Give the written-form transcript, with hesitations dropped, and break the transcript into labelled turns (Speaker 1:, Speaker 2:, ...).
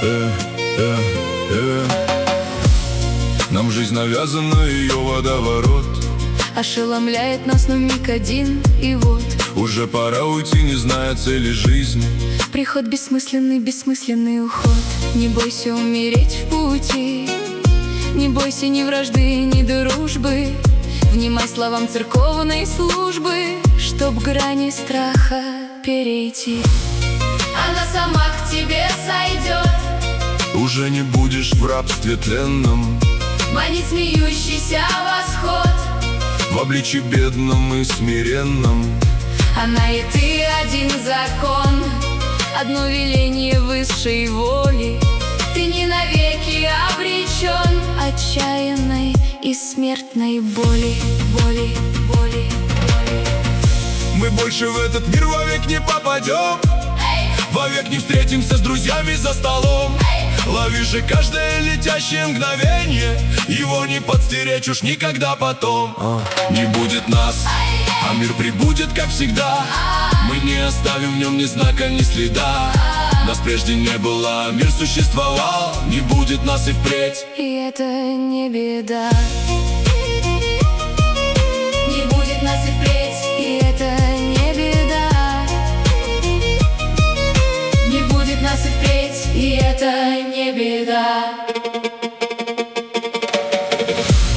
Speaker 1: Нам жизнь навязана, ее водоворот
Speaker 2: ошеломляет нас, но миг один, и вот
Speaker 1: уже пора уйти, не зная цели жизни.
Speaker 2: приход бессмысленный, бессмысленный уход. Не бойся умереть в пути, не бойся ни вражды, ни дружбы. Внимай словам церковной службы, чтоб грани страха перейти. Она сама к тебе сойдет,
Speaker 1: уже не будешь в рабстве тленном,
Speaker 2: манит смеющийся восход.
Speaker 1: в обличье бедном и смиренном.
Speaker 2: Она и ты один закон, одно веление высшей воли. Ты не навеки обречен отчаянной и смертной боли, боли, боли, боли.
Speaker 1: Мы больше в этот мир вовек не попадем, вовек не встретимся с друзьями за столом. Лови же каждое летящее мгновение, его не подстеречь уж никогда потом. Не будет нас, а мир прибудет, как всегда. Мы не оставим в нем ни знака, ни следа. Нас прежде не было, а мир существовал. Не будет нас и впредь,
Speaker 2: и это не беда. Не будет нас и впредь, и это не беда. Не будет нас и впредь, и это не беда.